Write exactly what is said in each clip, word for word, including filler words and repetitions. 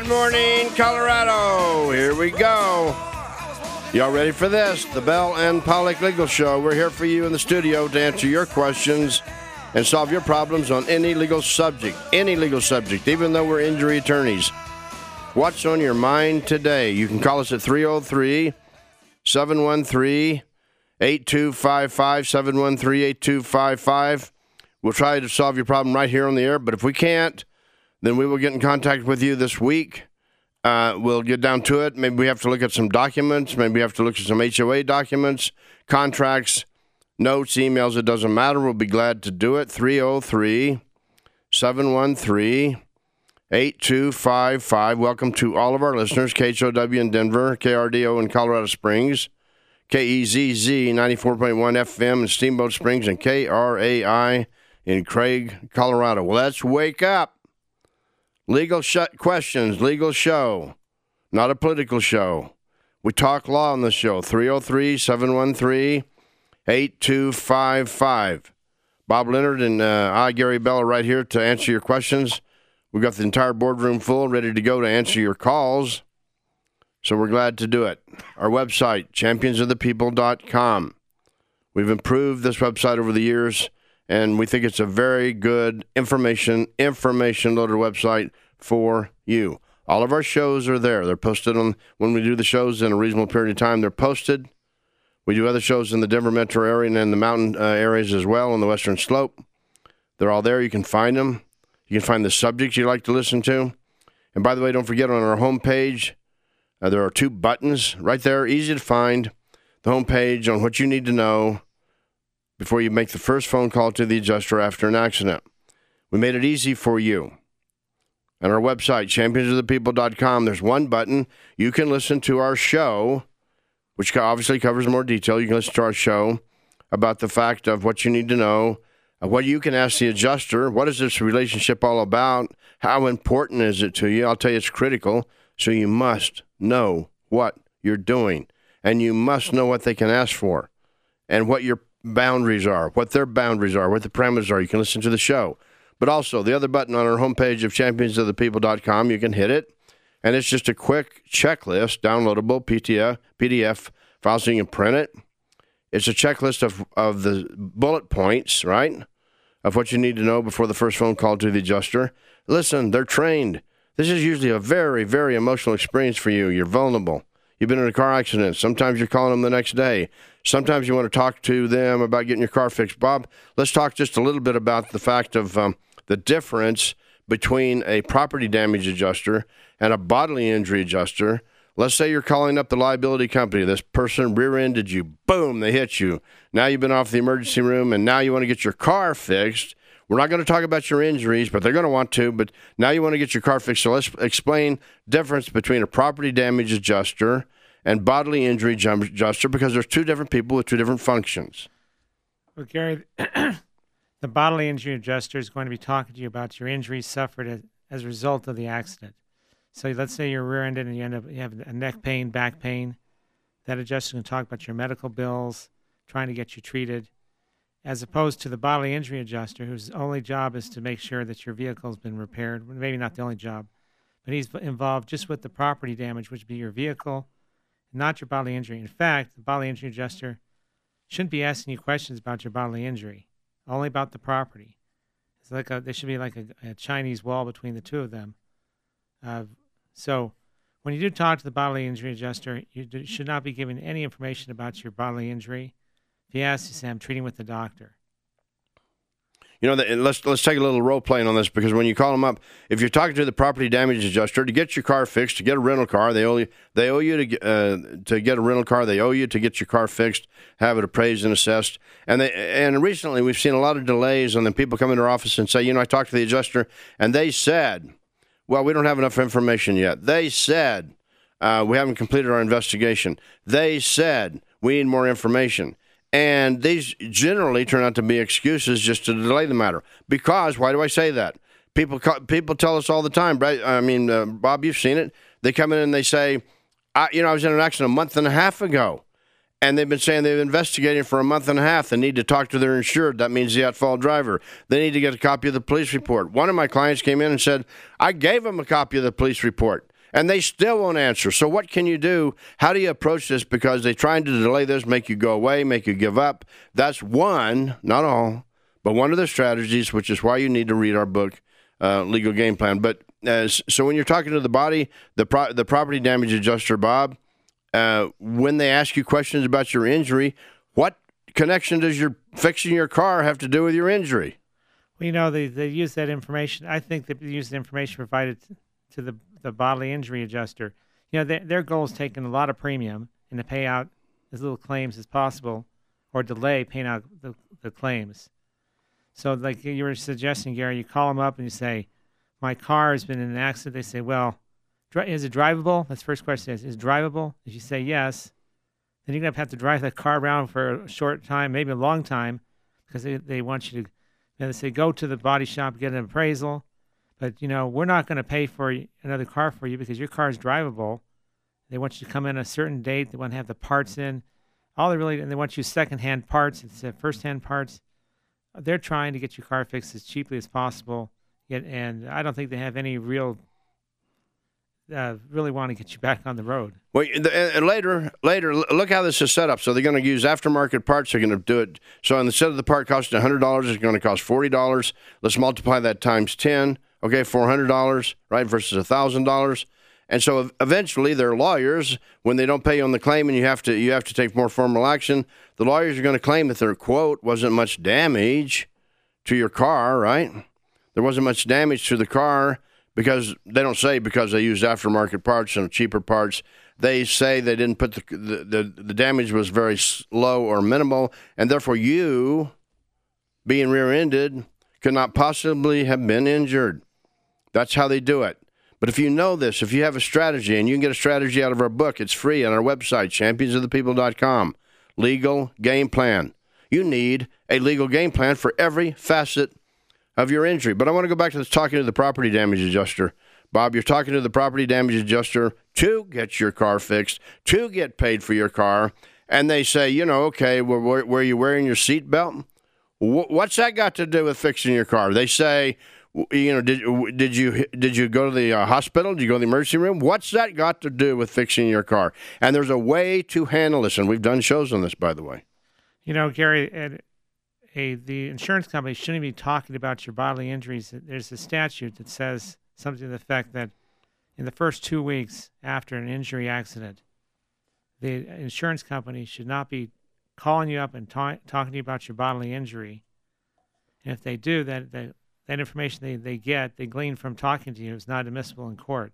Good morning, Colorado. Here we go. Y'all ready for this? The Bell and Pollock Legal Show. We're here for you in the studio to answer your questions and solve your problems on any legal subject. Any legal subject, even though we're injury attorneys. What's on your mind today? You can call us at three oh three, seven one three, eight two five five, seven one three, eight two five five. We'll try to solve your problem right here on the air, but if we can't, then we will get in contact with you this week. Uh, we'll get down to it. Maybe we have to look at some documents. Maybe we have to look at some H O A documents, contracts, notes, emails. It doesn't matter. We'll be glad to do it. three oh three, seven one three, eight two five five. Welcome to all of our listeners. K H O W in Denver, K R D O in Colorado Springs, K E Z Z ninety-four point one F M in Steamboat Springs, and K R A I in Craig, Colorado. Well, let's wake up. Legal sh- questions, legal show, not a political show. We talk law on the show, three oh three, seven one three, eight two five five. Bob Leonard and uh, I, Gary Bell, are right here to answer your questions. We've got the entire boardroom full, ready to go to answer your calls. So we're glad to do it. Our website, champions of the people dot com. We've improved this website over the years, and we think it's a very good information, information-loaded website for you. All of our shows are there. They're posted on, when we do the shows in a reasonable period of time, they're posted. We do other shows in the Denver metro area and in the mountain uh, areas as well on the Western Slope. They're all there. You can find them. You can find the subjects you like to listen to. And by the way, don't forget on our homepage, uh, there are two buttons right there, easy to find. The homepage on what you need to know before you make the first phone call to the adjuster after an accident. We made it easy for you. On our website, champions of the people dot com, there's one button. You can listen to our show, which obviously covers more detail. You can listen to our show about the fact of what you need to know, uh, what you can ask the adjuster. What is this relationship all about? How important is it to you? I'll tell you it's critical, so you must know what you're doing, and you must know what they can ask for and what your boundaries are, what their boundaries are, what the parameters are. You can listen to the show. But also, the other button on our homepage of champions of the people dot com, you can hit it, and it's just a quick checklist, downloadable P D F file so you can print it. It's a checklist of, of the bullet points, right, of what you need to know before the first phone call to the adjuster. Listen, they're trained. This is usually a very, very emotional experience for you. You're vulnerable. You've been in a car accident. Sometimes you're calling them the next day. Sometimes you want to talk to them about getting your car fixed. Bob, let's talk just a little bit about the fact of um, the difference between a property damage adjuster and a bodily injury adjuster. Let's say you're calling up the liability company. This person rear-ended you. Boom, they hit you. Now you've been off the emergency room, and now you want to get your car fixed. We're not going to talk about your injuries, but they're going to want to. But now you want to get your car fixed. So let's explain difference between a property damage adjuster and bodily injury adjuster, because there's two different people with two different functions. Well, Gary, the bodily injury adjuster is going to be talking to you about your injuries suffered as, as a result of the accident. So let's say you're rear-ended and you end up you have a neck pain, back pain. That adjuster is going to talk about your medical bills, trying to get you treated, as opposed to the bodily injury adjuster, whose only job is to make sure that your vehicle has been repaired. Maybe not the only job, but he's involved just with the property damage, which would be your vehicle, not your bodily injury. In fact, the bodily injury adjuster shouldn't be asking you questions about your bodily injury, only about the property. It's like a, there should be like a, a Chinese wall between the two of them. Uh, so when you do talk to the bodily injury adjuster, you do, should not be giving any information about your bodily injury. If he asks, you say, I'm treating with the doctor. You know, the, let's let's take a little role playing on this, because when you call them up, if you're talking to the property damage adjuster to get your car fixed, to get a rental car, they owe you they owe you to uh, to get a rental car. They owe you to get your car fixed, have it appraised and assessed. And they and recently we've seen a lot of delays, and then people come into our office and say, you know, I talked to the adjuster, and they said, well, we don't have enough information yet. They said uh, we haven't completed our investigation. They said we need more information. And these generally turn out to be excuses just to delay the matter. Because, why do I say that? People people tell us all the time, right? I mean, uh, Bob, you've seen it. They come in and they say, I, you know, I was in an accident a month and a half ago. And they've been saying they've investigated for a month and a half. They need to talk to their insured. That means the at-fault driver. They need to get a copy of the police report. One of my clients came in and said, I gave them a copy of the police report. And they still won't answer. So what can you do? How do you approach this? Because they're trying to delay this, make you go away, make you give up. That's one, not all, but one of the strategies, which is why you need to read our book, uh, Legal Game Plan. But uh, so when you're talking to the body, the pro- the property damage adjuster, Bob, uh, when they ask you questions about your injury, what connection does your fixing your car have to do with your injury? Well, you know, they, they use that information. I think they use the information provided to the the bodily injury adjuster. You know, their, their goal is taking a lot of premium and to pay out as little claims as possible or delay paying out the, the claims. So like you were suggesting, Gary, you call them up and you say, my car has been in an accident. They say, well, dri- is it drivable? That's the first question is, is it drivable? If you say yes, then you're going to have to drive that car around for a short time, maybe a long time, because they, they want you to, you know, they say, go to the body shop, get an appraisal. But, you know, we're not going to pay for another car for you because your car is drivable. They want you to come in a certain date. They want to have the parts in. All they really, and they want you secondhand parts instead of firsthand parts. They're trying to get your car fixed as cheaply as possible. Yet, and I don't think they have any real, uh, really want to get you back on the road. Well, and later, later, look how this is set up. So they're going to use aftermarket parts. They're going to do it. So instead of the part costing one hundred dollars, it's going to cost forty dollars. Let's multiply that times ten. Okay, four hundred dollars, right, versus one thousand dollars. And so eventually their lawyers, when they don't pay you on the claim and you have to you have to take more formal action, the lawyers are going to claim that their quote wasn't much damage to your car, right? There wasn't much damage to the car because they don't say because they used aftermarket parts and cheaper parts. They say they didn't put the the, the, the damage was very low or minimal, and therefore you, being rear-ended, could not possibly have been injured. That's how they do it. But if you know this, if you have a strategy, and you can get a strategy out of our book, it's free on our website, champions of the people dot com. Legal Game Plan. You need a legal game plan for every facet of your injury. But I want to go back to this talking to the property damage adjuster. Bob, you're talking to the property damage adjuster to get your car fixed, to get paid for your car, and they say, you know, okay, well, were, were you wearing your seatbelt? What's that got to do with fixing your car? They say, you know, did did you did you go to the uh, hospital? Did you go to the emergency room? What's that got to do with fixing your car? And there's a way to handle this, and we've done shows on this, by the way. You know, Gary, a, a, the insurance company shouldn't be talking about your bodily injuries. There's a statute that says something to the effect that in the first two weeks after an injury accident, the insurance company should not be calling you up and ta- talking to you about your bodily injury. And if they do, that that, that information they, they get, they glean from talking to you, is not admissible in court.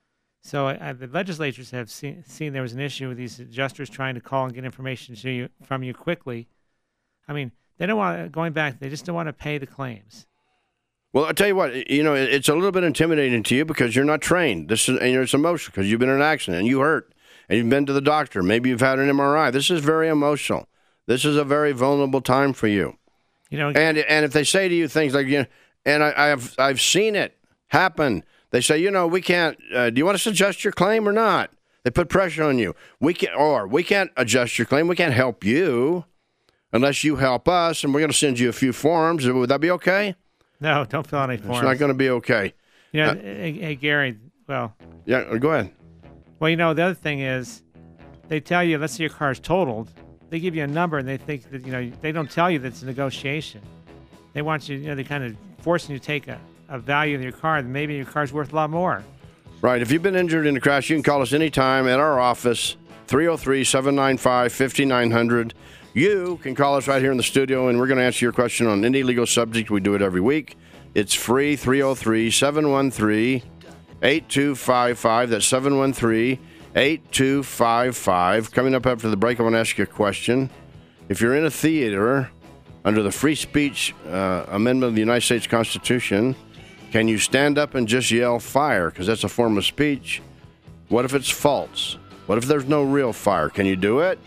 So uh, the legislatures have seen, seen there was an issue with these adjusters trying to call and get information to you, from you quickly. I mean, they don't want, going back, they just don't want to pay the claims. Well, I'll tell you what, you know, it's a little bit intimidating to you because you're not trained. This is, and it's emotional because you've been in an accident and you hurt and you've been to the doctor. Maybe you've had an M R I. This is very emotional. This is a very vulnerable time for you. You know, and and if they say to you things like, you know, and I, I've I've seen it happen. They say, you know, we can't. Uh, do you want us to adjust your claim or not? They put pressure on you. We can, or we can't adjust your claim. We can't help you unless you help us, and we're going to send you a few forms. Would that be okay? No, don't fill out any forms. It's not going to be okay. You know, uh, hey, hey, Gary, well. Yeah, go ahead. Well, you know, the other thing is they tell you, let's say your car's totaled. They give you a number, and they think that, you know, they don't tell you that it's a negotiation. They want you, you know, they kind of forcing you to take a, a value of your car, that maybe your car's worth a lot more. Right. If you've been injured in a crash, you can call us anytime at our office, three oh three, seven nine five, five nine zero zero. You can call us right here in the studio, and we're going to answer your question on any legal subject. We do it every week. It's free, three oh three, seven one three, eight two five five. That's seven one three, eight two five five. Coming up after the break, I want to ask you a question. If you're in a theater under the Free Speech uh, Amendment of the United States Constitution, can you stand up and just yell fire? Because that's a form of speech. What if it's false? What if there's no real fire? Can you do it?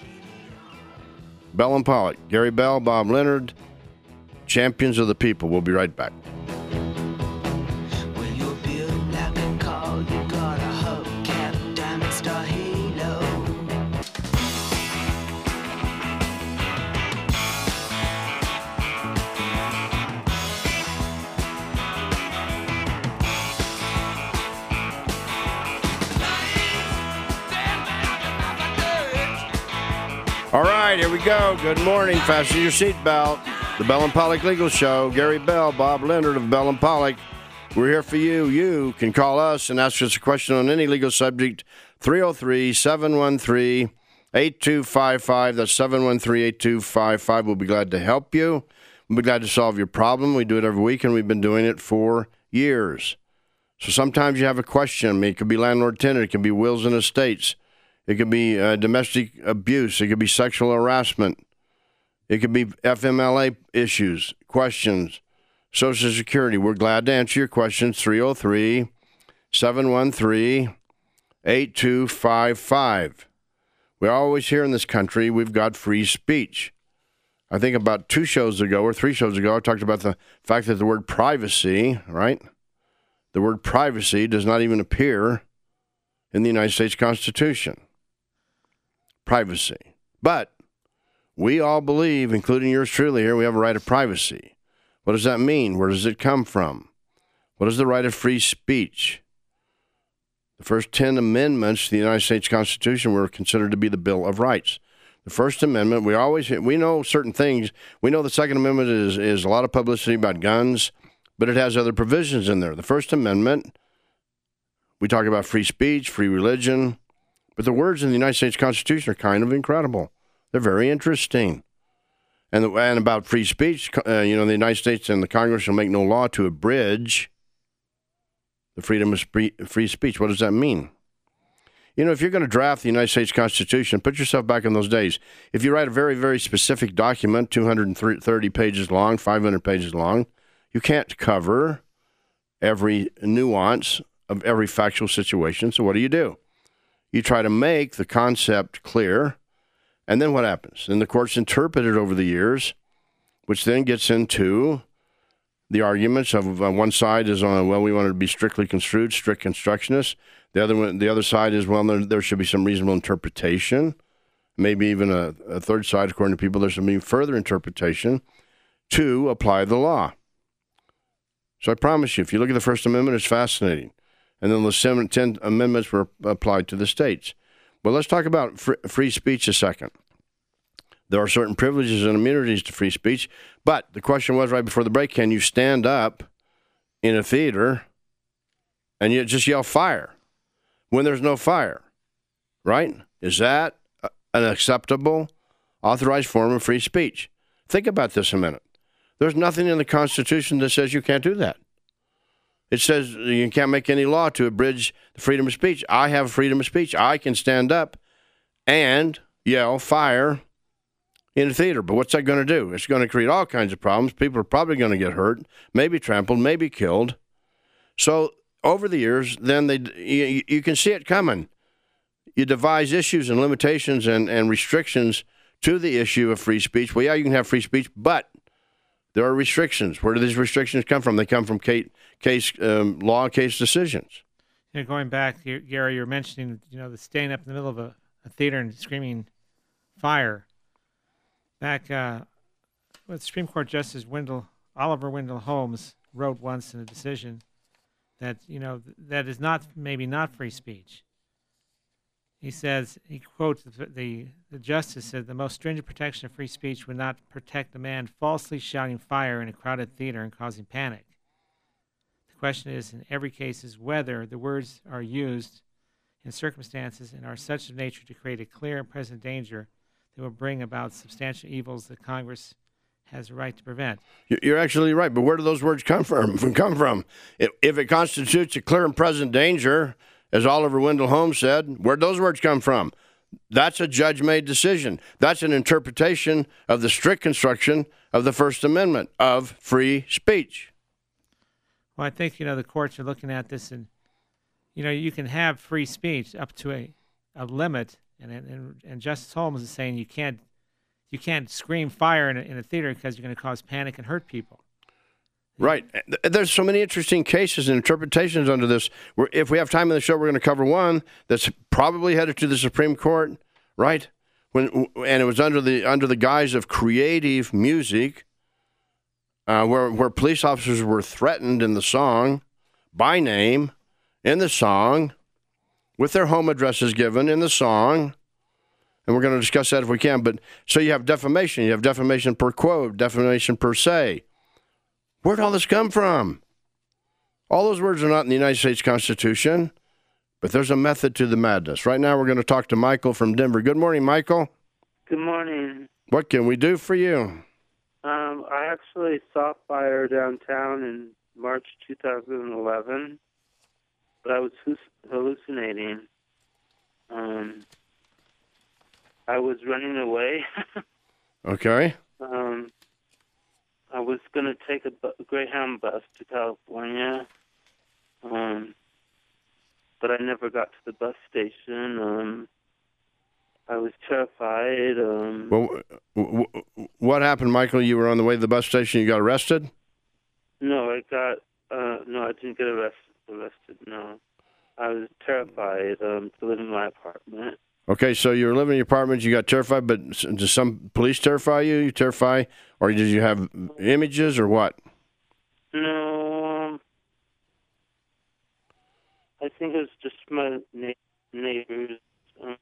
Bell and Pollock, Gary Bell, Bob Leonard, champions of the people. We'll be right back. right, here we go. Good morning. Fasten your seatbelt. The Bell and Pollock Legal Show. Gary Bell, Bob Leonard of Bell and Pollock. We're here for you. You can call us and ask us a question on any legal subject. three oh three, seven one three, eight two five five. That's seven one three, eight two five five. We'll be glad to help you. We'll be glad to solve your problem. We do it every week, and we've been doing it for years. So sometimes you have a question. I mean, it could be landlord-tenant. It could be wills and estates. It could be uh, domestic abuse. It could be sexual harassment. It could be F M L A issues, questions, Social Security. We're glad to answer your questions. three oh three, seven one three, eight two five five. We always hear in this country we've got free speech. I think about two shows ago or three shows ago, I talked about the fact that the word privacy, right? The word privacy does not even appear in the United States Constitution. Privacy. But we all believe, including yours truly here, we have a right of privacy. What does that mean? Where does it come from? What is the right of free speech? The first ten amendments to the United States Constitution were considered to be the Bill of Rights. The First Amendment, we always, we know certain things. We know the Second Amendment is, is a lot of publicity about guns, but it has other provisions in there. The First Amendment, we talk about free speech, free religion, but the words in the United States Constitution are kind of incredible. They're very interesting. And, the, and about free speech, uh, you know, the United States and the Congress will make no law to abridge the freedom of free, free speech. What does that mean? You know, if you're going to draft the United States Constitution, put yourself back in those days. If you write a very, very specific document, two hundred thirty pages long, five hundred pages long, you can't cover every nuance of every factual situation. So what do you do? You try to make the concept clear, and then what happens? And the courts interpret it over the years, which then gets into the arguments of uh, one side is on, well, we want it to be strictly construed, strict constructionist. The other one, the other side is, well, there, there should be some reasonable interpretation. Maybe even a, a third side, according to people, there should be further interpretation to apply the law. So I promise you, if you look at the First Amendment, it's fascinating. And then the seven, ten amendments were applied to the states. Well, let's talk about free, free speech a second. There are certain privileges and immunities to free speech, but the question was right before the break, can you stand up in a theater and you just yell fire when there's no fire, right? Is that an acceptable, authorized form of free speech? Think about this a minute. There's nothing in the Constitution that says you can't do that. It says you can't make any law to abridge the freedom of speech. I have freedom of speech. I can stand up and yell fire in a theater. But what's that going to do? It's going to create all kinds of problems. People are probably going to get hurt, maybe trampled, maybe killed. So over the years, then they you, you can see it coming. You devise issues and limitations and, and restrictions to the issue of free speech. Well, yeah, you can have free speech, but there are restrictions. Where do these restrictions come from? They come from case, case um, law, case decisions. You know, going back, Gary, you were mentioning, you know, the staying up in the middle of a, a theater and screaming fire. Back, uh, with Supreme Court Justice Wendell, Oliver Wendell Holmes wrote once in a decision that, you know, that is not, maybe not free speech. He says, he quotes the, the, the justice said, the most stringent protection of free speech would not protect a man falsely shouting fire in a crowded theater and causing panic. The question is, in every case, is whether the words are used in circumstances and are such a nature to create a clear and present danger that will bring about substantial evils that Congress has a right to prevent. You're actually right, but where do those words come from? Come from? If, if it constitutes a clear and present danger, as Oliver Wendell Holmes said, where'd those words come from? That's a judge-made decision. That's an interpretation of the strict construction of the First Amendment of free speech. Well, I think, you know, the courts are looking at this, and, you know, you can have free speech up to a, a limit, and, and and Justice Holmes is saying you can't you can't scream fire in a, in a theater because you're going to cause panic and hurt people. Right. There's so many interesting cases and interpretations under this. We're, if we have time in the show, we're going to cover one that's probably headed to the Supreme Court, right? When and it was under the under the guise of creative music, uh, where where police officers were threatened in the song, by name, in the song, with their home addresses given in the song, and we're going to discuss that if we can. But so you have defamation. You have defamation per quote, defamation per se. Where'd all this come from? All those words are not in the United States Constitution, but there's a method to the madness. Right now we're going to talk to Michael from Denver. Good morning, Michael. Good morning. What can we do for you? Um, I actually saw fire downtown in March two thousand eleven, but I was hallucinating. Um, I was running away. Okay. Um, I was going to take a, bu- a Greyhound bus to California, um, but I never got to the bus station. Um, I was terrified. Um, Well, w- w- what happened, Michael? You were on the way to the bus station. You got arrested? no, I got. Uh, no, I didn't get arrested. Arrested. No, I was terrified um, to live in my apartment. Okay, so you were living in your apartment. You got terrified, but s- did some police terrify you? You terrify, or did you have images, or what? No, um, I think it was just my na- neighbors. Um,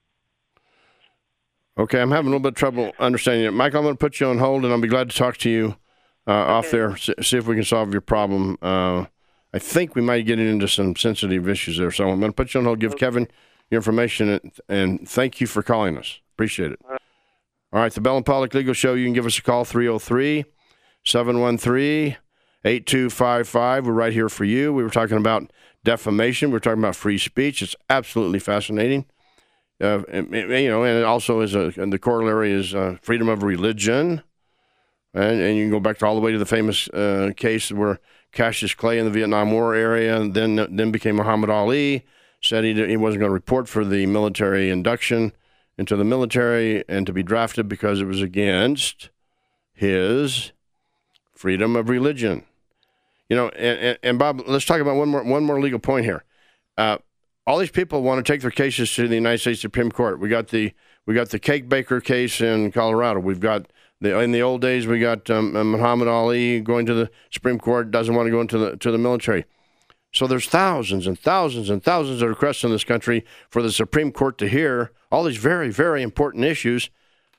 Okay, I'm having a little bit of trouble understanding it. Michael, I'm going to put you on hold, and I'll be glad to talk to you uh, off Okay. there, see, see if we can solve your problem. Uh, I think we might get into some sensitive issues there, so I'm going to put you on hold, give Okay. Kevin your information, and, and thank you for calling us. Appreciate it. All right, the Bell and Pollock Legal Show, you can give us a call, three oh three, seven one three, eight two five five. We're right here for you. We were talking about defamation. We were talking about free speech. It's absolutely fascinating. Uh, and, and, you know, and it also is a, and the corollary is uh, freedom of religion. And, and you can go back to all the way to the famous uh, case where Cassius Clay in the Vietnam War area, and then then became Muhammad Ali, said he, he wasn't going to report for the military induction into the military and to be drafted because it was against his freedom of religion. You know, and, and, and Bob, let's talk about one more one more legal point here. Uh, all these people want to take their cases to the United States Supreme Court. We got the we got the cake baker case in Colorado. We've got the in the old days we got um, Muhammad Ali going to the Supreme Court, doesn't want to go into the to the military. So there's thousands and thousands and thousands of requests in this country for the Supreme Court to hear all these very, very important issues,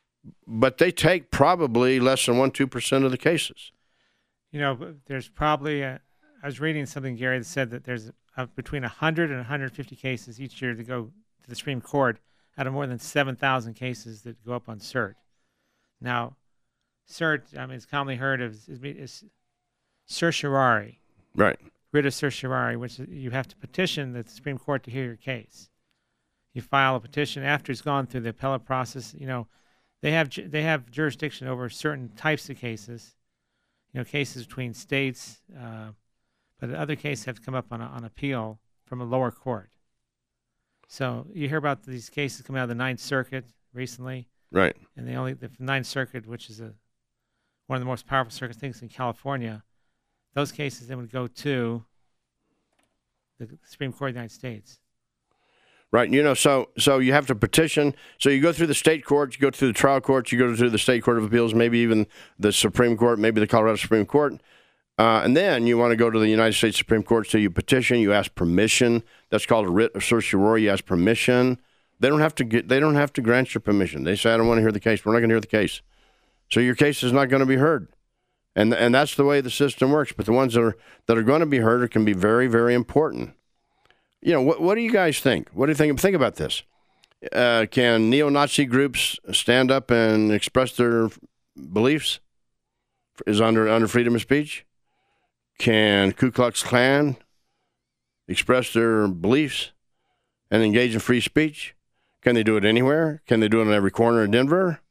but they take probably less than one, two percent of the cases. You know, there's probably, a, I was reading something, Gary, that said that there's uh, between one hundred and one hundred fifty cases each year to go to the Supreme Court out of more than seven thousand cases that go up on cert. Now, cert, I mean, it's commonly heard of is, is certiorari. Right. Writ of certiorari, which is, you have to petition the Supreme Court to hear your case. You file a petition after it's gone through the appellate process. You know, they have ju- they have jurisdiction over certain types of cases. You know, cases between states, uh, but other cases have to come up on a, on appeal from a lower court. So you hear about these cases coming out of the Ninth Circuit recently, Right. and they only the Ninth Circuit, which is a one of the most powerful circuit things in California. Those cases then would go to the Supreme Court of the United States. Right. You know, so so you have to petition. So you go through the state courts, you go through the trial courts, you go through the state court of appeals, maybe even the Supreme Court, maybe the Colorado Supreme Court. Uh, and then you want to go to the United States Supreme Court. So you petition, you ask permission. That's called a writ of certiorari. You ask permission. They don't have to get. They don't have to grant your permission. They say, I don't want to hear the case. We're not going to hear the case. So your case is not going to be heard. And and that's the way the system works. But the ones that are that are going to be heard can be very, very important. You know, what what do you guys think? What do you think? Think about this. Uh, can neo-Nazi groups stand up and express their beliefs? Is under under freedom of speech? Can Ku Klux Klan express their beliefs and engage in free speech? Can they do it anywhere? Can they do it in every corner of Denver?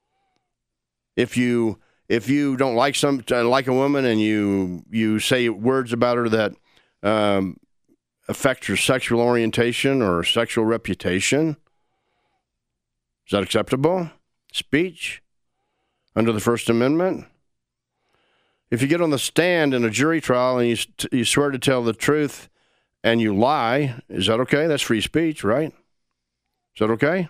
If you if you don't like some like a woman and you you say words about her that um, affect your sexual orientation or sexual reputation, is that acceptable? Speech under the First Amendment? If you get on the stand in a jury trial and you you swear to tell the truth and you lie, is that okay? That's free speech, right? Is that okay?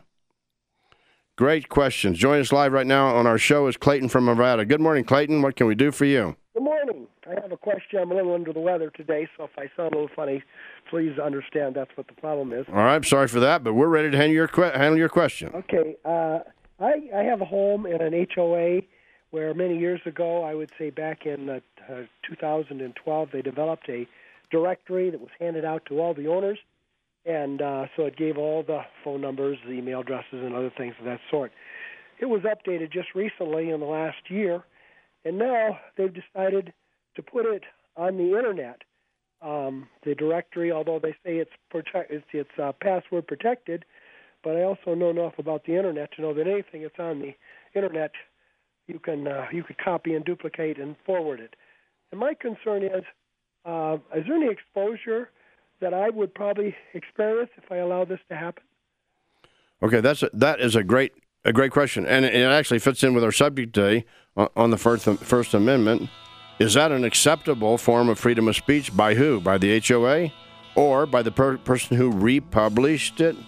Great questions. Join us live right now on our show is Clayton from Nevada. Good morning, Clayton. What can we do for you? Good morning. I have a question. I'm a little under the weather today, so if I sound a little funny, please understand that's what the problem is. All right, I'm sorry for that, but we're ready to handle your, que- handle your question. Okay. Uh, I, I have a home in an H O A where many years ago, I would say back in uh, uh, two thousand twelve, they developed a directory that was handed out to all the owners, and uh, so it gave all the phone numbers, the email addresses, and other things of that sort. It was updated just recently in the last year, and now they've decided to put it on the Internet. Um, the directory, although they say it's protect, it's, it's uh, password protected, but I also know enough about the Internet to know that anything that's on the Internet, you can uh, you could copy and duplicate and forward it. And my concern is, uh, is there any exposure that I would probably experience if I allow this to happen? Okay, that's a, that is a great a great question, and it actually fits in with our subject today on the First First Amendment. Is that an acceptable form of freedom of speech by who? By the H O A, or by the per- person who republished it?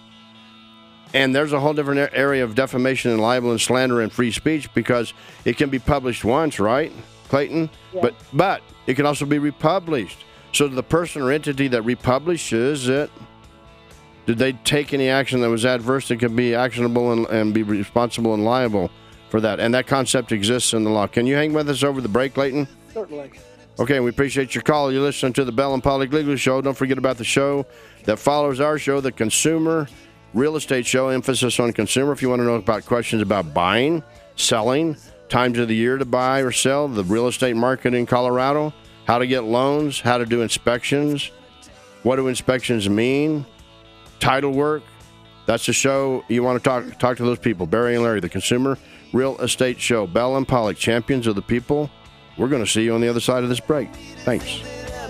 And there's a whole different area of defamation and libel and slander and free speech, because it can be published once, right, Clayton? Yeah. But but it can also be republished. So the person or entity that republishes it, did they take any action that was adverse that could be actionable and, and be responsible and liable for that? And that concept exists in the law. Can you hang with us over the break, Clayton? Certainly. Okay, we appreciate your call. You're listening to the Bell and Pollock Legal Show. Don't forget about the show that follows our show, the Consumer Real Estate Show, emphasis on consumer. If you want to know about questions about buying, selling, times of the year to buy or sell, the real estate market in Colorado, how to get loans, how to do inspections, what do inspections mean, title work, that's the show you want to talk talk to those people. Barry and Larry, the Consumer Real Estate Show. Bell and Pollock, champions of the people. We're going to see you on the other side of this break. Thanks.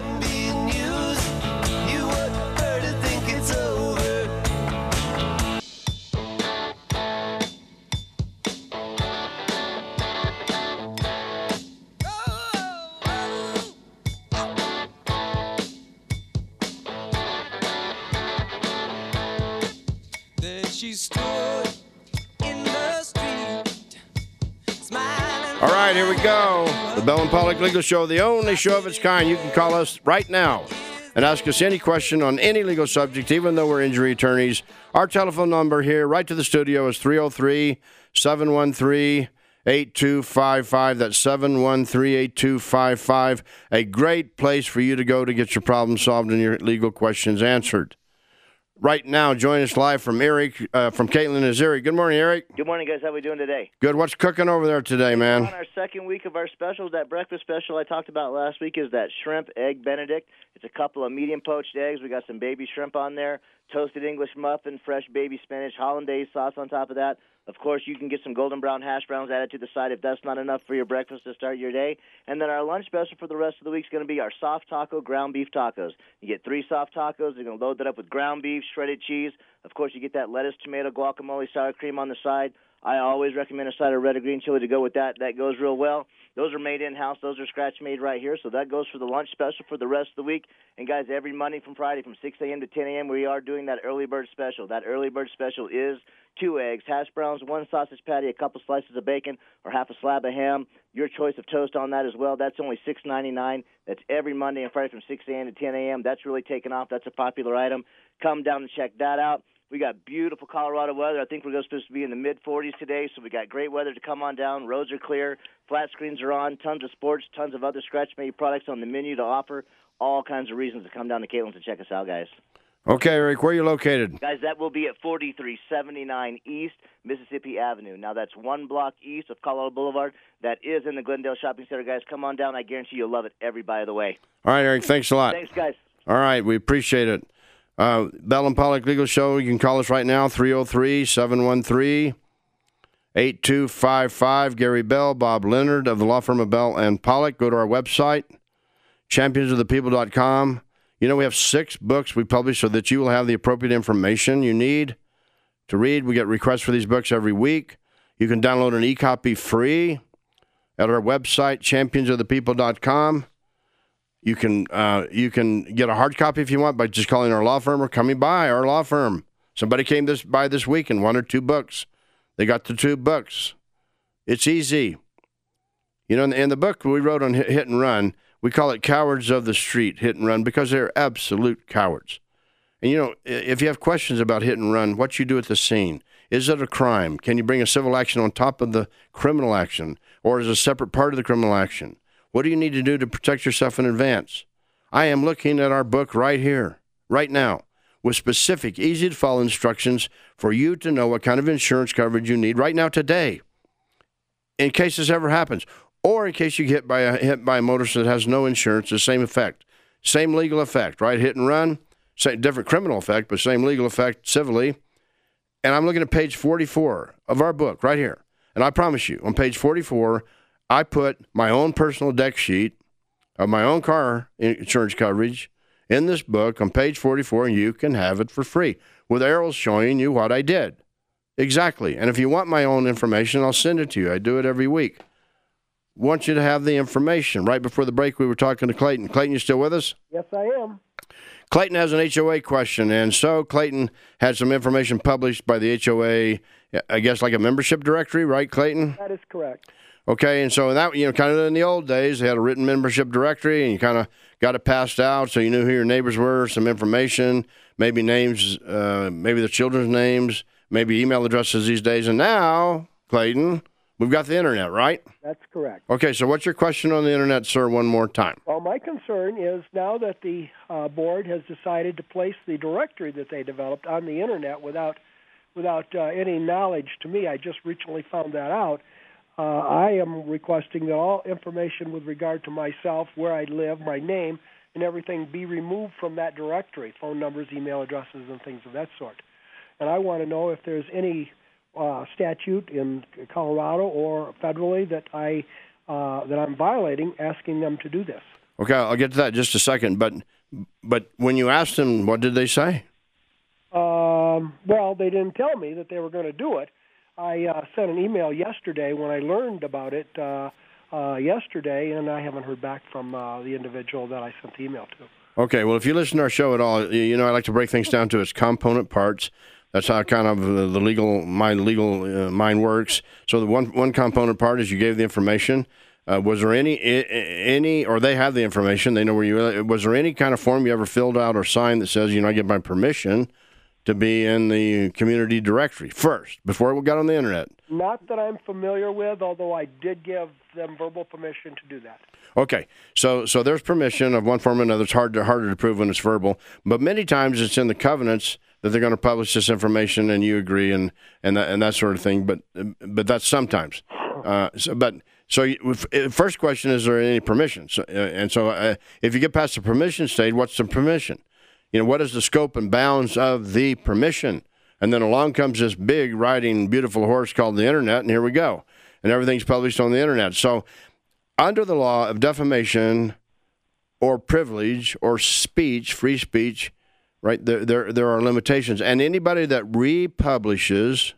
All right, here we go. The Bell and Pollock Legal Show, the only show of its kind. You can call us right now and ask us any question on any legal subject, even though we're injury attorneys. Our telephone number here, right to the studio, is three oh three, seven one three, eight two five five. That's seven one three, eight two five five. A great place for you to go to get your problem solved and your legal questions answered. Right now, join us live from Eric, uh, from Caitlin is Eric. Good morning, Eric. Good morning, guys. How are we doing today? Good. What's cooking over there today, man? We're on our second week of our specials. That breakfast special I talked about last week is that shrimp egg Benedict. It's a couple of medium poached eggs. We got some baby shrimp on there, toasted English muffin, fresh baby spinach, hollandaise sauce on top of that. Of course, you can get some golden brown hash browns added to the side if that's not enough for your breakfast to start your day. And then our lunch special for the rest of the week is going to be our soft taco ground beef tacos. You get three soft tacos. You're going to load that up with ground beef, shredded cheese. Of course, you get that lettuce, tomato, guacamole, sour cream on the side. I always recommend a side of red or green chili to go with that. That goes real well. Those are made in-house. Those are scratch-made right here. So that goes for the lunch special for the rest of the week. And, guys, every Monday from Friday from six a.m. to ten a.m., we are doing that early bird special. That early bird special is two eggs, hash browns, one sausage patty, a couple slices of bacon, or half a slab of ham. Your choice of toast on that as well. That's only six ninety-nine. That's every Monday and Friday from six a.m. to ten a.m. That's really taken off. That's a popular item. Come down and check that out. We got beautiful Colorado weather. I think we're supposed to be in the mid forties today, so we got great weather to come on down. Roads are clear. Flat screens are on. Tons of sports, tons of other scratch-made products on the menu to offer. All kinds of reasons to come down to Caitlin's and check us out, guys. Okay, Eric, where are you located? Guys, that will be at forty-three seventy-nine East Mississippi Avenue. Now, that's one block east of Colorado Boulevard. That is in the Glendale Shopping Center, guys. Come on down. I guarantee you'll love it every by the way. All right, Eric, thanks a lot. Thanks, guys. All right, we appreciate it. Uh, Bell and Pollock Legal Show, you can call us right now, three oh three, seven one three, eight two five five. Gary Bell, Bob Leonard of the law firm of Bell and Pollock. Go to our website, champions of the people dot com. You know, we have six books we publish so that you will have the appropriate information you need to read. We get requests for these books every week. You can download an e-copy free at our website, champions of the people dot com. You can uh, you can get a hard copy if you want by just calling our law firm or coming by our law firm. Somebody came this by this week and wanted two books. They got the two books. It's easy. You know, in the, in the book we wrote on hit, hit and run, We call it cowards of the street, hit and run, because they're absolute cowards. And, you know, if you have questions about hit and run, what you do at the scene, is it a crime? Can you bring a civil action on top of the criminal action, or is it a separate part of the criminal action? What do you need to do to protect yourself in advance? I am looking at our book right here, right now, with specific, easy-to-follow instructions for you to know what kind of insurance coverage you need right now, today, in case this ever happens, or in case you get hit by a, hit by a motorist that has no insurance, the same effect, same legal effect, right? Hit and run, same, different criminal effect, but same legal effect civilly. And I'm looking at page forty-four of our book right here. And I promise you, on page forty-four, I put my own personal deck sheet of my own car insurance coverage in this book on page forty-four, and you can have it for free with arrows showing you what I did. Exactly. And if you want my own information, I'll send it to you. I do it every week. Want you to have the information. Right before the break, we were talking to Clayton. Clayton, you still with us? Yes, I am. Clayton has an H O A question, and so Clayton had some information published by the H O A, I guess like a membership directory, right, Clayton? That is correct. Okay, and so that, you know, kind of in the old days, they had a written membership directory, and you kind of got it passed out, so you knew who your neighbors were, some information, maybe names, uh, maybe the children's names, maybe email addresses these days. And now, Clayton, we've got the internet, right? That's correct. Okay, so what's your question on the internet, sir, one more time? Well, my concern is now that the uh, board has decided to place the directory that they developed on the internet without without uh, any knowledge to me, I just recently found that out, uh, I am requesting that all information with regard to myself, where I live, my name, and everything be removed from that directory, phone numbers, email addresses, and things of that sort. And I want to know if there's any uh, statute in Colorado or federally that I uh, that I'm violating, asking them to do this. Okay, I'll get to that in just a second. But but when you asked them, what did they say? Um, well, they didn't tell me that they were going to do it. I uh, sent an email yesterday when I learned about it uh, uh, yesterday, and I haven't heard back from uh, the individual that I sent the email to. Okay, well, if you listen to our show at all, you know I like to break things down to its component parts. That's how kind of the legal mind legal uh, mind works. So the one one component part is you gave the information. Uh, was there any any or they have the information? They know where you. Was there any kind of form you ever filled out or signed that says, you know, I give my permission to be in the community directory first before we got on the internet? Not that I'm familiar with, although I did give them verbal permission to do that. Okay, so so there's permission of one form or another. It's hard to, harder to prove when it's verbal, but many times it's in the covenants that they're going to publish this information, and you agree, and and that, and that sort of thing. But but that's sometimes. Uh, so, but so you, first question: is there any permission? So, uh, and so uh, if you get past the permission stage, what's the permission? You know, what is the scope and bounds of the permission? And then along comes this big riding beautiful horse called the internet, and here we go, and everything's published on the internet. So under the law of defamation or privilege or speech, free speech, right, there, there, there are limitations. And anybody that republishes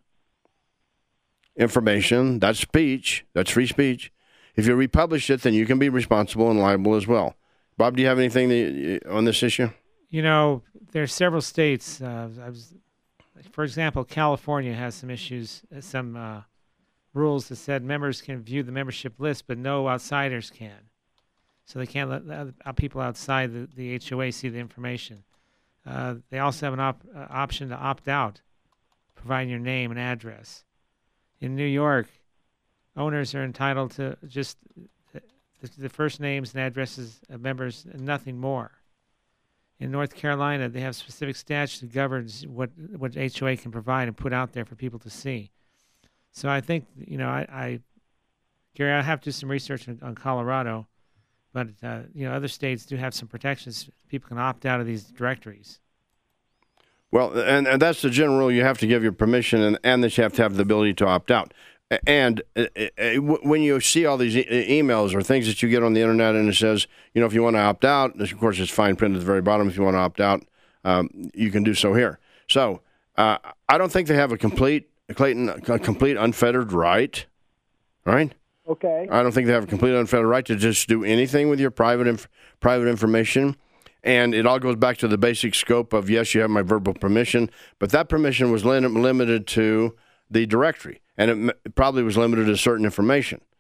information, that's speech, that's free speech. If you republish it, then you can be responsible and liable as well. Bob, do you have anything that, on this issue? You know, there are several states. Uh, I was, for example, California has some issues, some uh, rules that said members can view the membership list, but no outsiders can. So they can't let other people outside the, the H O A see the information. Uh, they also have an op- uh, option to opt out, providing your name and address. In New York, owners are entitled to just the, the first names and addresses of members and nothing more. In North Carolina, they have specific statutes that governs what, what H O A can provide and put out there for people to see. So I think, you know, I, I Gary, I have to do some research on, on Colorado, but, uh, you know, other states do have some protections. People can opt out of these directories. Well, and, and that's the general rule. You have to give your permission, and, and that you have to have the ability to opt out. And uh, uh, when you see all these e- emails or things that you get on the internet and it says, you know, if you want to opt out, of course, it's fine print at the very bottom. If you want to opt out, um, you can do so here. So uh, I don't think they have a complete, Clayton, a complete unfettered right, right? Okay. I don't think they have a complete unfettered right to just do anything with your private inf- private information. And it all goes back to the basic scope of, yes, you have my verbal permission, but that permission was lim- limited to the directory. And it, m- it probably was limited to certain information.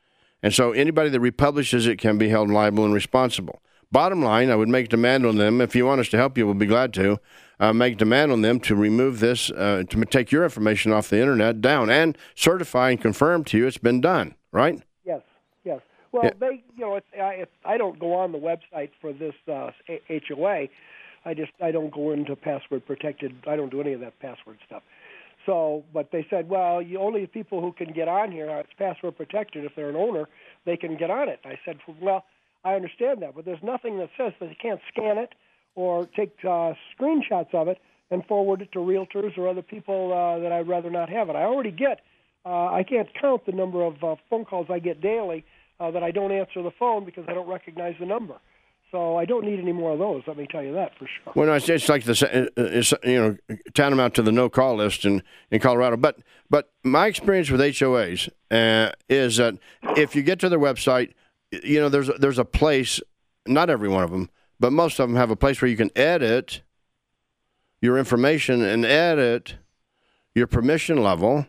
And so anybody that republishes it can be held liable and responsible. Bottom line, I would make demand on them. If you want us to help you, we'll be glad to. Uh, make demand on them to remove this, uh, to take your information off the internet down and certify and confirm to you it's been done, right? Yes, yes. Well, Yeah. they, you know, it's, I, it's, I don't go on the website for this uh, H O A. I just, I don't go into password protected. I don't do any of that password stuff. So, but they said, well, you only people who can get on here, uh, it's password protected. If they're an owner, they can get on it. I said, well, I understand that, but there's nothing that says that you can't scan it or take uh, screenshots of it and forward it to realtors or other people uh, that I'd rather not have it. I already get, uh, I can't count the number of uh, phone calls I get daily uh, that I don't answer the phone because I don't recognize the number. So I don't need any more of those. Let me tell you that for sure. Well, no, it's, it's like this, it's, you know, tantamount to the no-call list in, in Colorado. But but my experience with H O As uh, is that if you get to their website, you know, there's there's a place. Not every one of them, but most of them have a place where you can edit your information and edit your permission level.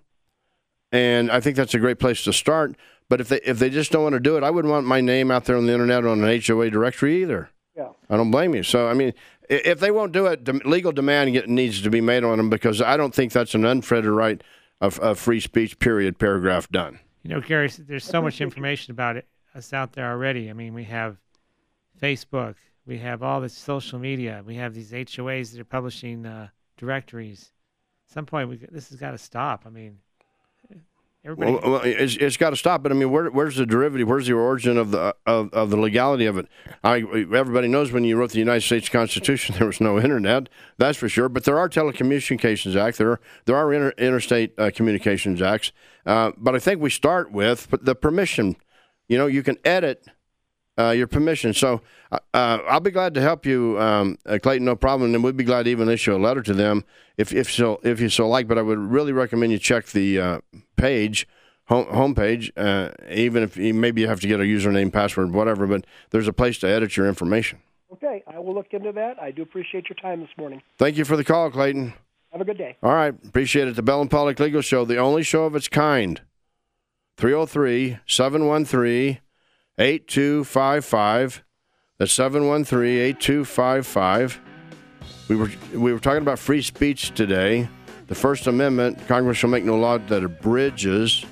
And I think that's a great place to start. But if they if they just don't want to do it, I wouldn't want my name out there on the internet on an H O A directory either. Yeah. I don't blame you. So, I mean, if they won't do it, legal demand needs to be made on them because I don't think that's an unfettered right of, of free speech, period, paragraph, done. You know, Gary, there's so much information about it, us out there already. I mean, we have Facebook. We have all this social media. We have these H O As that are publishing uh, directories. At some point, we, this has got to stop. I mean, everybody. Well, well it's, it's got to stop. But I mean, where, where's the derivative? Where's the origin of the of, of the legality of it? I, everybody knows when you wrote the United States Constitution, there was no internet. That's for sure. But there are Telecommunications Act. There are, there are inter, interstate uh, communications acts. Uh, but I think we start with the permission. You know, you can edit uh, your permission. So uh, I'll be glad to help you, um, uh, Clayton. No problem. And we'd be glad to even issue a letter to them if if so if you so like. But I would really recommend you check the uh, page, home homepage. Uh, even if you, maybe you have to get a username, password, whatever. But there's a place to edit your information. Okay, I will look into that. I do appreciate your time this morning. Thank you for the call, Clayton. Have a good day. All right, appreciate it. The Bell and Pollock Legal Show, the only show of its kind. three oh three, seven one three, eight two five five. That's seven one three, eight two five five. We were we were talking about free speech today. The First Amendment, Congress shall make no law that abridges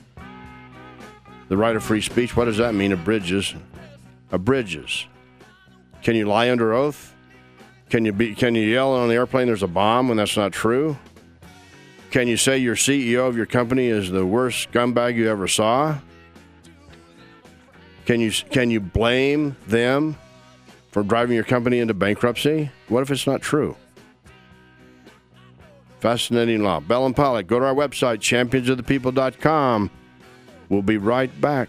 the right of free speech. What does that mean, abridges? Abridges. Can you lie under oath? Can you be? Can you yell on the airplane there's a bomb when that's not true? Can you say your C E O of your company is the worst scumbag you ever saw? Can you can you blame them for driving your company into bankruptcy? What if it's not true? Fascinating law. Bell and Pollock. Go to our website, champions of the people dot com. We'll be right back.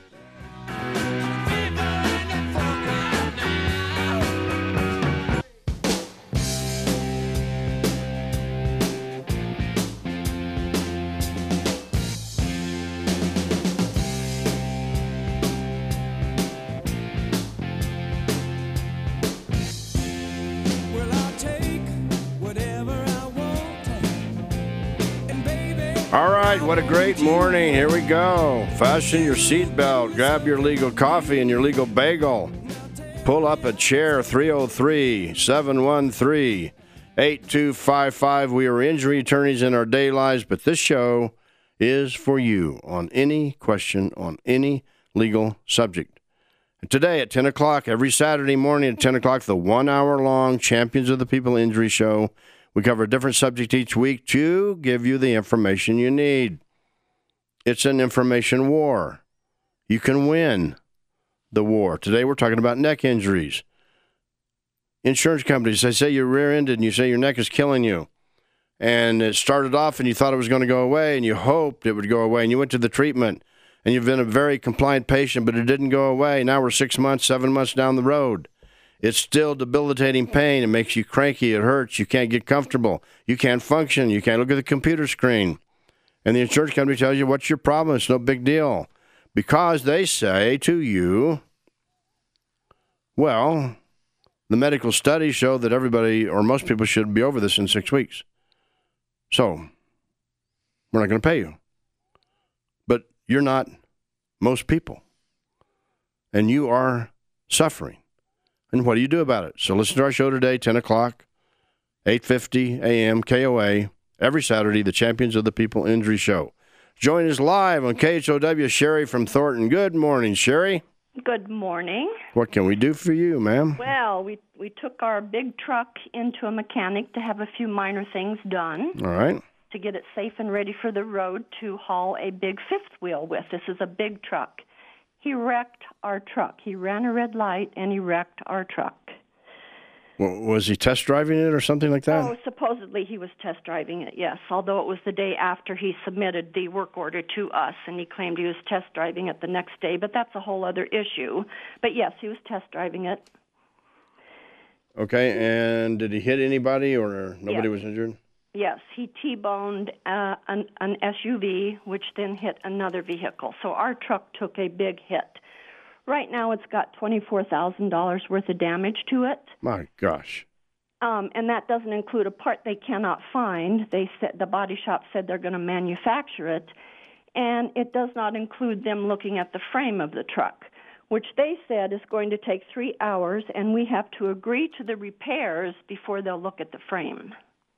All right, what a great morning. Here we go. Fasten your seatbelt, grab your legal coffee and your legal bagel. Pull up a chair, three oh three, seven one three, eight two five five. We are injury attorneys in our day lives, but this show is for you on any question, on any legal subject. And today at ten o'clock, every Saturday morning at ten o'clock, the one-hour-long Champions of the People Injury Show. We cover a different subject each week to give you the information you need. It's an information war. You can win the war. Today we're talking about neck injuries. Insurance companies, they say you're rear-ended and you say your neck is killing you. And it started off and you thought it was going to go away and you hoped it would go away and you went to the treatment and you've been a very compliant patient, but it didn't go away. Now we're six months, seven months down the road. It's still debilitating pain. It makes you cranky. It hurts. You can't get comfortable. You can't function. You can't look at the computer screen. And the insurance company tells you, what's your problem? It's no big deal. Because they say to you, well, the medical studies show that everybody or most people should be over this in six weeks. So we're not going to pay you. But you're not most people. and you are suffering. And what do you do about it? So listen to our show today, ten o'clock, eight fifty a.m., K O A, every Saturday, the Champions of the People Injury Show. Join us live on K H O W, Sherry from Thornton. Good morning, Sherry. Good morning. What can we do for you, ma'am? Well, we we took our big truck into a mechanic to have a few minor things done. All right. To get it safe and ready for the road to haul a big fifth wheel with. This is a big truck. He wrecked our truck. He ran a red light and he wrecked our truck. Well, was he test driving it or something like that? Oh, supposedly he was test driving it, yes, although it was the day after he submitted the work order to us, and he claimed he was test driving it the next day, but that's a whole other issue. But yes, he was test driving it. Okay, and did he hit anybody or nobody Yes. was injured? Yes, he T-boned uh, an, an S U V, which then hit another vehicle. So our truck took a big hit. Right now it's got twenty-four thousand dollars worth of damage to it. My gosh. Um, and that doesn't include a part they cannot find. They said the body shop said they're going to manufacture it, and it does not include them looking at the frame of the truck, which they said is going to take three hours, and we have to agree to the repairs before they'll look at the frame.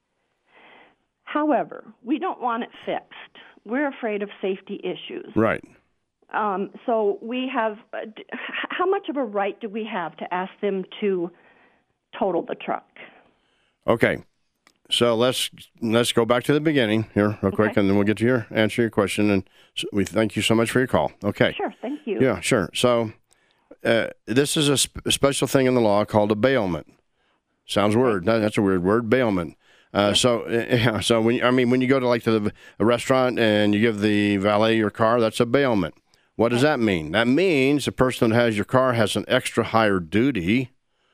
However, we don't want it fixed. We're afraid of safety issues. Right. Um, so we have, uh, d- how much of a right do we have to ask them to total the truck? Okay. So let's let's go back to the beginning here real quick, Okay. and then we'll get to your answer your question. And s- we thank you so much for your call. Okay. Sure, thank you. Yeah, sure. So uh, this is a, sp- a special thing in the law called a bailment. Sounds weird. That- That's a weird word, bailment. Uh, so, uh, yeah, so when I mean, when you go to like to the a restaurant and you give the valet your car, that's a bailment. What does that mean? That means the person that has your car has an extra higher duty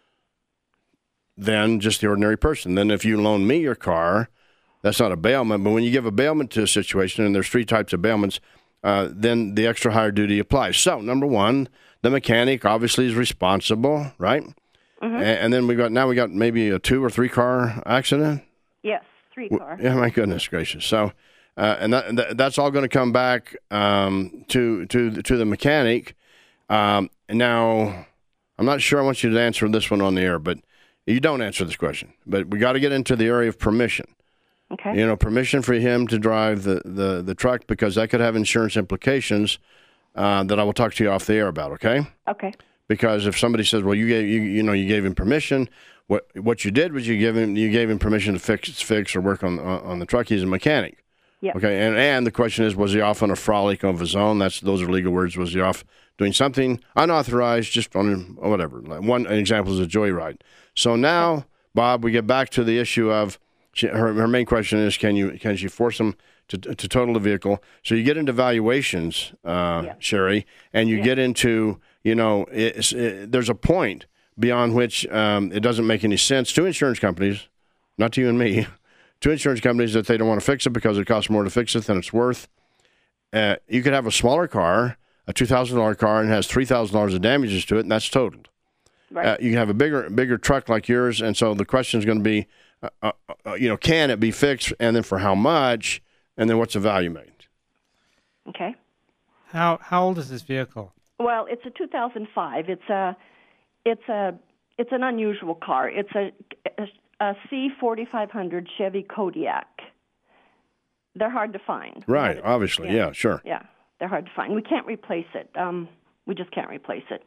than just the ordinary person. Then if you loan me your car, that's not a bailment. But when you give a bailment to a situation, and there's three types of bailments, uh, then the extra higher duty applies. So number one, the mechanic obviously is responsible, right? Mm-hmm. And, and then we got now we got maybe a two or three car accident. Yes, three car. Yeah, my goodness gracious. So, uh, and that, that that's all going to come back um, to to to the mechanic. Um, and now, I'm not sure I want you to answer this one on the air, but you don't answer this question. But we got to get into the area of permission. Okay. You know, permission for him to drive the, the, the truck, because that could have insurance implications uh, that I will talk to you off the air about. Okay. Okay. Because if somebody says, "Well, you gave you you know you gave him permission," what what you did was you gave him you gave him permission to fix fix or work on on, on the truck. He's a mechanic. Yeah. Okay. And and the question is, was he off on a frolic of his own? That's those are legal words. Was he off doing something unauthorized, just on whatever? Like one an example is a joyride. So now, Bob, we get back to the issue of she, her her main question is, can you can she force him to to total the vehicle? So you get into valuations, uh, Yeah. Sherry, and you Yeah. get into you know, it's, it, there's a point beyond which um, it doesn't make any sense to insurance companies, not to you and me, to insurance companies that they don't want to fix it because it costs more to fix it than it's worth. Uh, you could have a smaller car, a two thousand dollars car, and it has three thousand dollars of damages to it, and that's totaled. Right. Uh, you can have a bigger bigger truck like yours, and so the question is going to be, uh, uh, uh, you know, can it be fixed, and then for how much, and then what's the value made? Okay. How how old is this vehicle? Well, it's a two thousand five. It's a, it's a, it's an unusual car. It's a, a, a C forty-five hundred Chevy Kodiak. They're hard to find. Right, But- obviously, yeah, yeah. sure. Yeah, they're hard to find. We can't replace it. Um, we just can't replace it.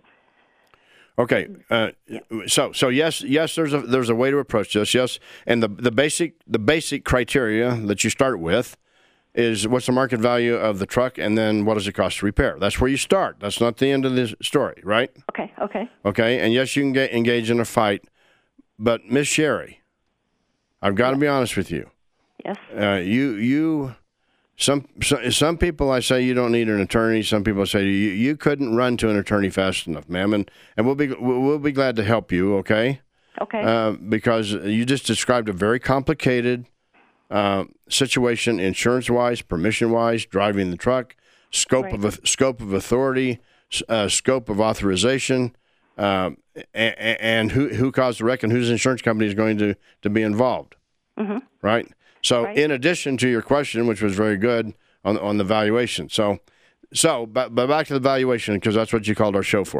Okay, uh, so so yes, yes, there's a there's a way to approach this. Yes, and the the basic the basic criteria that you start with is what's the market value of the truck, and then what does it cost to repair. That's where you start. That's not the end of the story, right? Okay. Okay. Okay, and yes, you can get engaged in a fight, but Miss Sherry, I've got to be honest with you. Yes. Uh, you you some, some some people I say you don't need an attorney. Some people say you you couldn't run to an attorney fast enough, ma'am, and and we'll be we'll be glad to help you. Okay. Okay. Uh, because you just described a very complicated uh, situation, insurance-wise, permission-wise, driving the truck, scope Right. of a, scope of authority, uh, scope of authorization, um, and, and who who caused the wreck, and whose insurance company is going to, to be involved. Mm-hmm. Right. So, Right. in addition to your question, which was very good on on the valuation, so so but, but back to the valuation, because that's what you called our show for.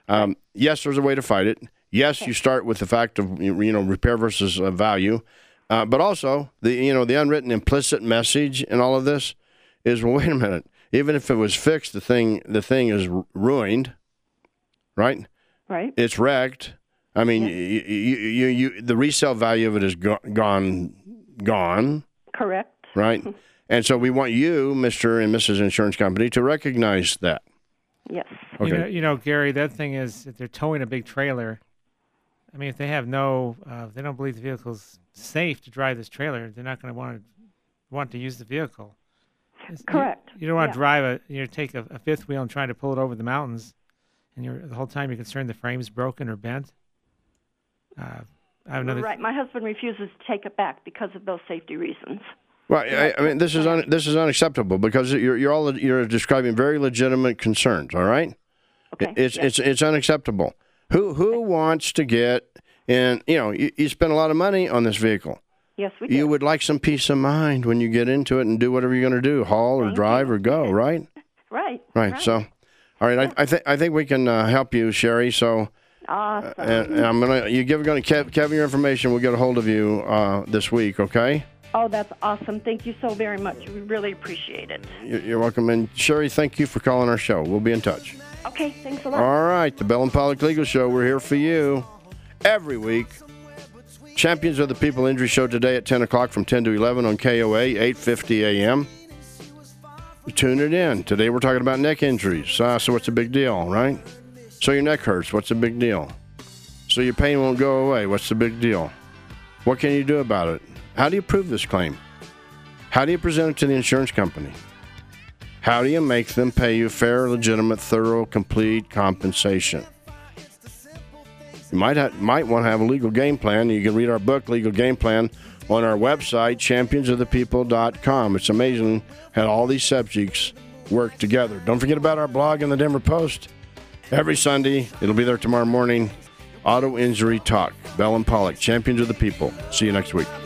Um, yes, there's a way to fight it. Yes, you start with the fact of you know repair versus uh, value, uh, but also the you know the unwritten implicit message in all of this is, well, wait a minute. Even if it was fixed, the thing the thing is ruined, right? Right. It's wrecked. I mean, Yeah. you, you, you, you, the resale value of it is go- gone, gone. Correct. Right. And so we want you, Mister and Missus Insurance Company, to recognize that. Yes. Okay. You know, you know, Gary, that thing is, if they're towing a big trailer, I mean, if they have no, uh, if they don't believe the vehicle's safe to drive this trailer, they're not going to want to want to use the vehicle. It's- Correct. You, you don't want Yeah. to drive a, you know, take a, a fifth wheel and try to pull it over the mountains, and you're the whole time you're concerned the frame's broken or bent. Uh, I have another. Right. My husband refuses to take it back because of those safety reasons. Well, I, I mean, this is un, this is unacceptable because you're you're all you're describing very legitimate concerns. All right. Okay. It's Yes. it's it's unacceptable. Who who wants to get in? You know, you, you spend a lot of money on this vehicle. Yes, we do. You would like some peace of mind when you get into it and do whatever you're going to do, haul or Thank drive you. or go, right? Right. Right. So, all right, I, I think I think we can uh, help you, Sherry. So, Awesome. and, and I'm gonna you give going to Kev, Kevin your information. We'll get a hold of you uh, this week. Okay. Oh, that's awesome. Thank you so very much. We really appreciate it. You're, you're welcome. And Sherry, thank you for calling our show. We'll be in touch. Okay, thanks a lot. All right, the Bell and Pollock Legal Show. We're here for you every week. Champions of the People Injury Show today at ten o'clock from ten to eleven on K O A, eight fifty A M. Tune it in. Today we're talking about neck injuries. Uh, so what's the big deal, right? So your neck hurts. What's the big deal? So your pain won't go away. What's the big deal? What can you do about it? How do you prove this claim? How do you present it to the insurance company? How do you make them pay you fair, legitimate, thorough, complete compensation? You might ha- might want to have a legal game plan. You can read our book, Legal Game Plan, on our website, champions of the people dot com. It's amazing how all these subjects work together. Don't forget about our blog in the Denver Post. Every Sunday, it'll be there tomorrow morning. Auto Injury Talk. Bell and Pollock, Champions of the People. See you next week.